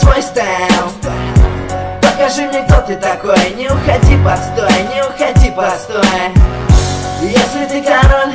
свой стайл. Покажи мне, кто ты такой. Не уходи, постой, не уходи, постой. Если ты король,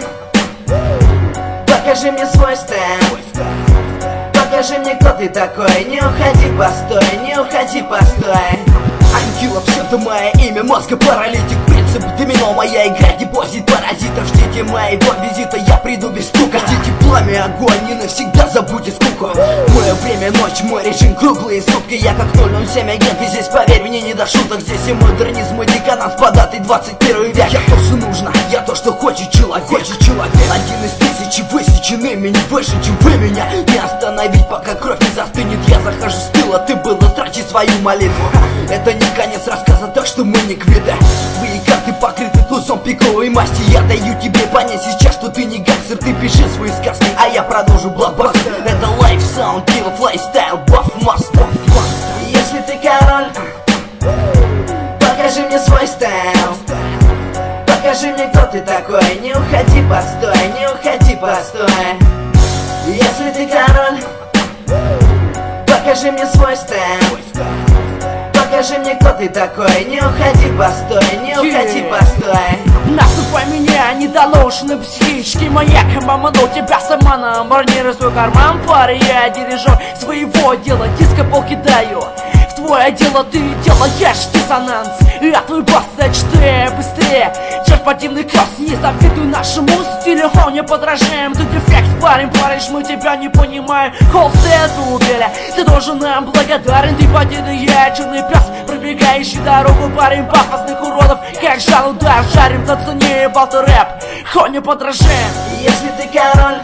покажи мне свой стайл. Покажи мне, кто ты такой. Не уходи, постой, не уходи, постой. Ангел, абсента мое имя, мозга паралитик. Принцип домино, моя игра, депозит паразитов. Ждите моего визита, я приду без стука. Хотите пламя, огонь, не навсегда забудьте скуку. Мое время ночь, мой режим круглые сутки. Я как 007 агент, и здесь, поверь мне, не до шуток. Здесь и модернизм, и деканат, податый 21 век. Я то, что нужно, я то, что хочет человек. Один из тысячи высечен ими, выше, чем вы меня. Не остановить, пока кровь не застынет. Я захожу с тыла, ты было страчи свою молитву. Это не конец рассказа, так что мы не квиты. Твои карты покрыты тузом пиковой масти. Я даю тебе понять сейчас, что ты не гангстер. Ты пиши свои сказки, а я продолжу блокбастер. Это лайф, саунд, килл, флайстайл, баф, мастер. Если ты король, покажи мне свой стайл. Покажи мне, кто ты такой. Не уходи, постой, не уходи, постой. Если ты король, покажи мне свой стайл. Покажи мне, кто ты такой. Не уходи, постой, не уходи, постой. Наступай меня, недоношенный психический маньяк. Маману тебя сама на амбарнируй свой карман. Парень, я дирижер своего дела. Диско покидаю в твое дело, ты делаешь диссонанс. А твой бас зачты быстрее, чем спортивный кросс. Не завидуй нашему стилю, он не подражаем. Ты дефект, парень, мы тебя не понимаем. Холстед убили, ты должен нам благодарен. Ты потерянный, я черный пес, пробегающий дорогу, парень пафосных уродов. Как жал удар, жарим, зацени балты рэп, он не подражаем. Если ты король,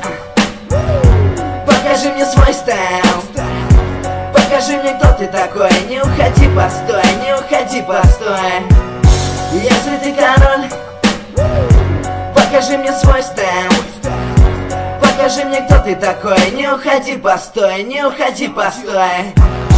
покажи мне свой стайл. Покажи мне, кто ты такой. Не уходи, постой, не уходи, постой. Если ты король, покажи мне свой стайл. Покажи мне, кто ты такой. Не уходи, постой, не уходи, постой.